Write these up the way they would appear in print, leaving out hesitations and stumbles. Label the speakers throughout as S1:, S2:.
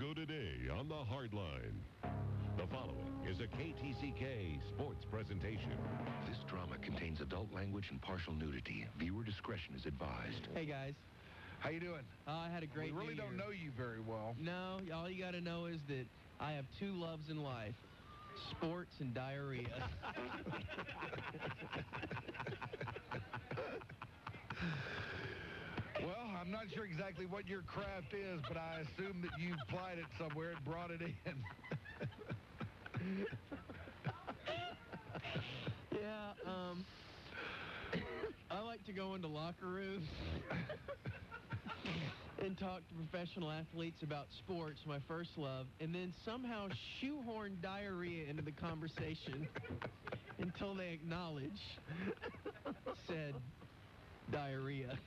S1: Psycho Today on the Hardline. The following is a KTCK sports presentation.
S2: This drama contains adult language and partial nudity. Viewer discretion is advised.
S3: Hey, guys.
S4: How you doing?
S3: I had a great
S4: We really
S3: New
S4: don't
S3: Year.
S4: know you very well.
S3: No, all you got to know is that I have two loves in life, sports and diarrhea.
S4: Well, I'm not sure exactly what your craft is, but I assume that you applied it somewhere and brought it in.
S3: Yeah, I like to go into locker rooms and talk to professional athletes about sports, my first love, and then somehow shoehorn diarrhea into the conversation until they acknowledge said diarrhea.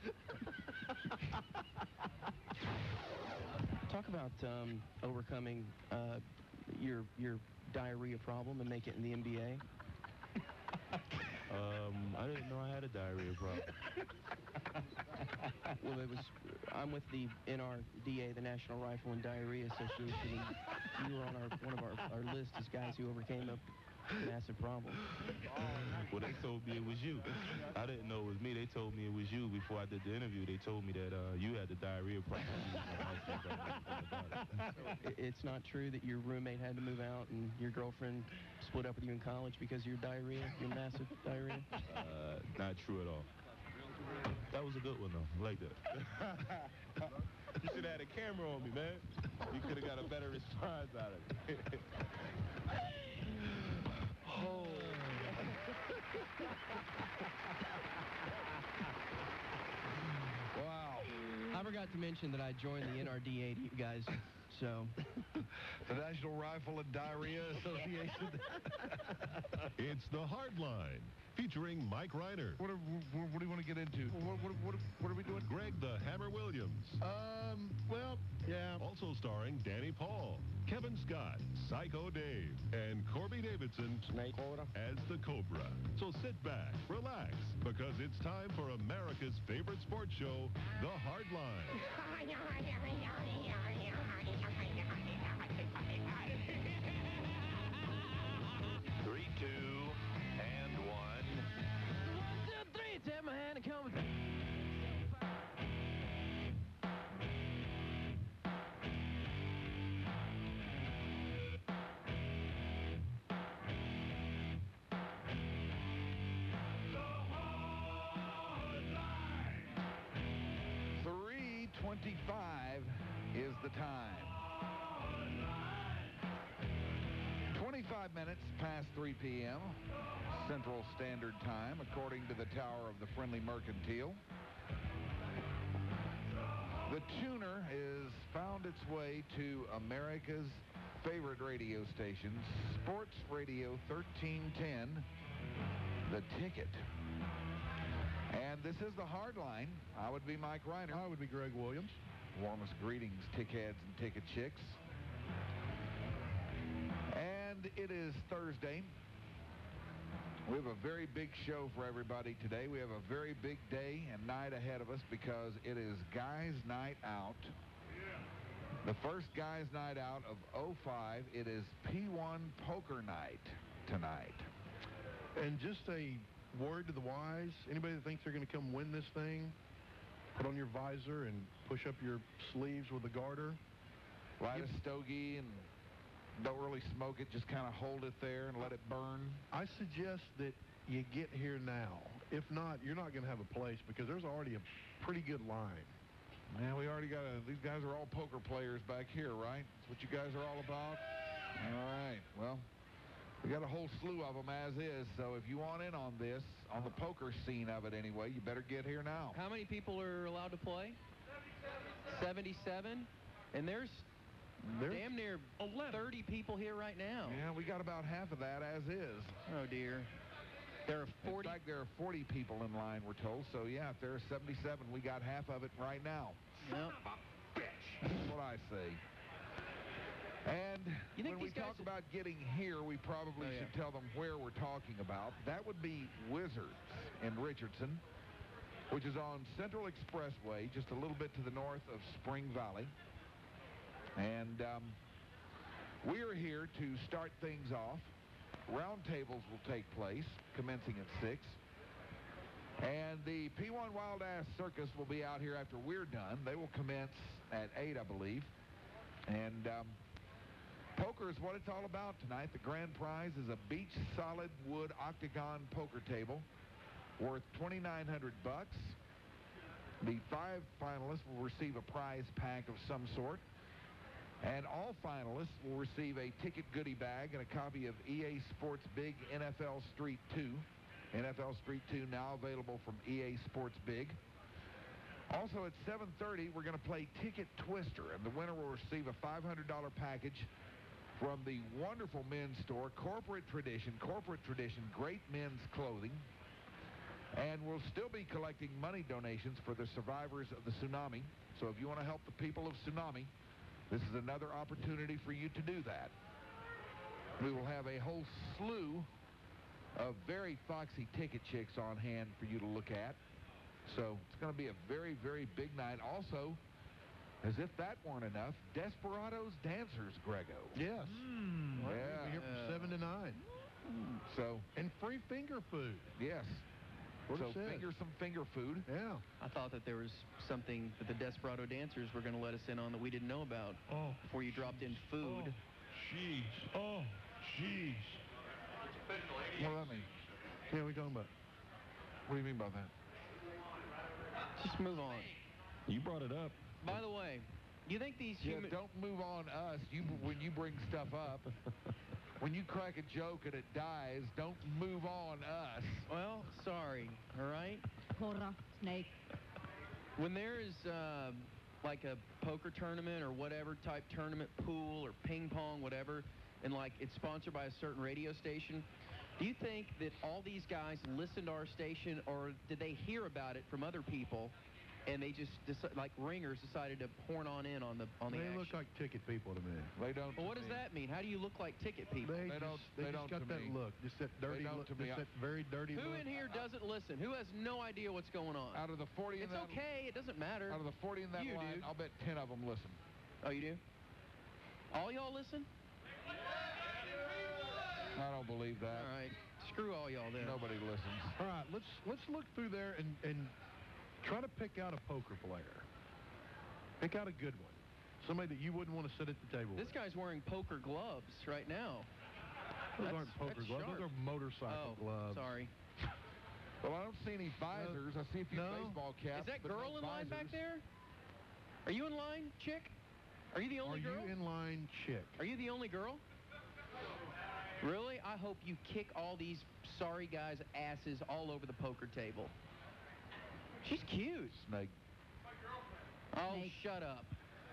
S3: Talk about overcoming your diarrhea problem and make it in the NBA.
S5: I didn't know I had a diarrhea problem.
S3: Well, I'm with the NRDA, the National Rifle and Diarrhea Association. And you were on one of our list as guys who overcame a massive problem.
S5: Well, they told me it was you. I didn't know it was me. They told me it was you before I did the interview. They told me that you had the diarrhea problem.
S3: It's not true that your roommate had to move out and your girlfriend split up with you in college because of your diarrhea, your massive diarrhea?
S5: Not true at all. That was a good one, though. I like that. You should have had a camera on me, man. You could have got a better response out of it.
S3: Oh.
S4: Wow.
S3: I forgot to mention that I joined the NRDA to you guys, so.
S4: The National Rifle and Diarrhea Association.
S1: It's the Hardline, featuring Mike Reiner,
S4: What do you want to get into? What are we doing?
S1: Greg the Hammer Williams,
S4: Well, yeah.
S1: also starring Danny Paul, Kevin Scott, Psycho Dave, and Corby Davidson as the Cobra. So sit back, relax, because it's time for America's favorite sports show, The Hardline.
S2: 3, 2, and 1.
S3: 1, 2, 3, take my hand and come with me.
S4: The 3:25 is the time. 25 minutes past 3 p.m. Central Standard Time, according to the Tower of the Friendly Mercantile. The tuner has found its way to America's favorite radio station, Sports Radio 1310, The Ticket. And this is the Hardline. I would be Mike Reiner.
S6: I would be Greg Williams.
S4: Warmest greetings, tickheads and ticket chicks. And it is Thursday. We have a very big show for everybody today. We have a very big day and night ahead of us because it is Guys Night Out. The first Guys Night Out of 05. It is P1 Poker Night tonight.
S6: And just a word to the wise, anybody that thinks they're going to come win this thing, put on your visor and push up your sleeves with a garter.
S4: Light a stogie and don't really smoke it, just kind of hold it there and let it burn.
S6: I suggest that you get here now. If not, you're not going to have a place because there's already a pretty good line.
S4: Man, we already got these guys are all poker players back here, right? That's what you guys are all about? All right, well, we got a whole slew of them as is, so if you want in on this, on the poker scene of it anyway, you better get here now.
S3: How many people are allowed to play? 77? And there's damn near 30 people here right now.
S4: Yeah, we got about half of that as is.
S3: Oh, dear. There are 40.
S4: In fact, there are 40 people in line, we're told. So, yeah, if there are 77, we got half of it right now.
S3: Yep.
S4: Bitch. That's what I say. And when we talk about getting here, we probably should tell them where we're talking about. That would be Wizards in Richardson, which is on Central Expressway, just a little bit to the north of Spring Valley. And we are here to start things off. Roundtables will take place, commencing at 6. And the P1 Wild Ass Circus will be out here after we're done. They will commence at 8, I believe. And poker is what it's all about tonight. The grand prize is a beach solid wood octagon poker table worth $2,900. The 5 finalists will receive a prize pack of some sort. And all finalists will receive a ticket goodie bag and a copy of EA Sports Big NFL Street 2. NFL Street 2 now available from EA Sports Big. Also at 7:30, we're going to play Ticket Twister, and the winner will receive a $500 package from the wonderful men's store, Corporate Tradition, great men's clothing. And we'll still be collecting money donations for the survivors of the tsunami. So if you want to help the people of tsunami, this is another opportunity for you to do that. We will have a whole slew of very foxy ticket chicks on hand for you to look at. So it's going to be a very, very big night. Also, as if that weren't enough, Desperados Dancers, Grego.
S6: Yes.
S4: Yeah.
S6: We're here from 7 to 9.
S4: So,
S6: And free finger food.
S4: yes.
S6: What
S4: So
S6: it says.
S4: some finger food.
S6: Yeah.
S3: I thought that there was something that the Desperado Dancers were going to let us in on that we didn't know about before you dropped in food.
S5: Jeez. Oh, jeez.
S4: What does that mean?
S6: Yeah, what are we talking about?
S4: What do you mean by that?
S3: Just move on.
S5: You brought it up.
S3: By the way, you think these
S4: Yeah,
S3: human...
S4: don't move on us. When you bring stuff up, when you crack a joke and it dies, don't move on us.
S3: Well, sorry, all right?
S7: Cobra, snake.
S3: When there is like a poker tournament or whatever type tournament, pool or ping pong, whatever, and like it's sponsored by a certain radio station, do you think that all these guys listen to our station, or did they hear about it from other people and they just like ringers decided to horn on in on the
S6: They
S3: action?
S6: look like ticket people to me.
S4: They don't.
S3: Well, what
S4: to
S3: does
S4: me.
S3: that mean? How do you look like ticket people?
S6: They
S4: don't-
S6: just,
S4: they
S6: they
S4: don't
S6: just got
S4: to
S6: that
S4: me.
S6: look. Just that dirty
S4: don't
S6: look.
S4: to me.
S6: Just that very dirty
S3: Who
S6: look.
S3: in here doesn't listen? Who has no idea what's going on?
S4: Out of the 40 in
S3: It's
S4: that,
S3: okay. It doesn't matter.
S4: out of the 40 in that
S3: You
S4: line,
S3: do.
S4: I'll bet 10 of them listen.
S3: Oh, you do? All y'all listen?
S4: I don't believe that.
S3: All right. Screw all y'all then.
S4: Nobody listens.
S6: All right, let's look through there and try to pick out a poker player. Pick out a good one. Somebody that you wouldn't want to sit at the table
S3: This
S6: with.
S3: guy's wearing poker gloves right now.
S6: Those
S3: that's-
S6: aren't poker
S3: that's
S6: gloves.
S3: sharp.
S6: Those are motorcycle
S3: Oh,
S6: gloves.
S3: sorry.
S4: Well, I don't see any visors. I see a few
S6: No.
S4: baseball caps.
S3: Is that
S4: but
S3: girl
S4: no
S3: in line back
S4: visors.
S3: there? Are you in line, chick? Are you the
S6: Are
S3: only girl?
S6: you in line, chick?
S3: Are you the only girl? Really? I hope you kick all these sorry guys' asses all over the poker table. She's cute.
S4: Snake.
S3: Oh,
S7: Snake.
S3: shut up.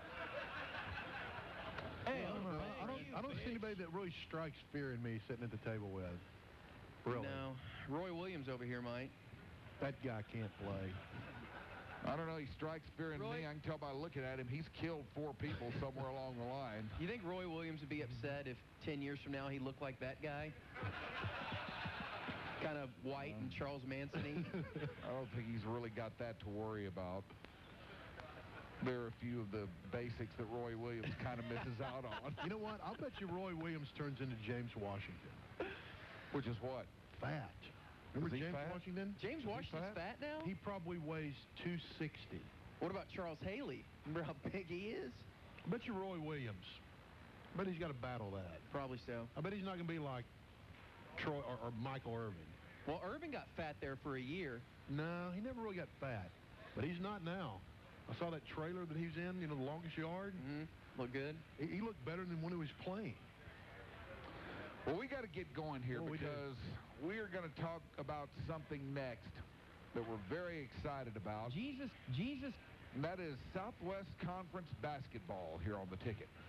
S3: Hey,
S6: I don't know. I don't see anybody that really strikes fear in me sitting at the table with. Really.
S3: No. Roy Williams over here might.
S6: That guy can't play.
S4: I don't know. He strikes fear in
S3: Roy-
S4: me. I can tell by looking at him. He's killed 4 people somewhere along the line.
S3: You think Roy Williams would be upset if 10 years from now he looked like that guy? Kind of white and Charles Manson-y?
S4: I don't think he's really got that to worry about. There are a few of the basics that Roy Williams kind of misses out on.
S6: You know what? I'll bet you Roy Williams turns into James Washington.
S4: Which is what?
S6: Fat. Remember
S4: Is he
S6: James
S4: fat?
S6: Washington?
S3: James Washington's fat now?
S6: He probably weighs 260.
S3: What about Charles Haley? Remember how big he is?
S6: I bet you Roy Williams. I bet he's got to battle that.
S3: Probably so.
S6: I bet he's not going to be like Troy or Michael Irvin.
S3: Well, Irvin got fat there for a year.
S6: No, he never really got fat. But he's not now. I saw that trailer that he was in, The Longest Yard.
S3: Mm-hmm. Look good.
S6: He looked better than when he was playing.
S4: Well, we got to get going here
S6: Well, we do.
S4: because we are going to talk about something next that we're very excited about.
S7: Jesus.
S4: And that is Southwest Conference basketball here on the ticket.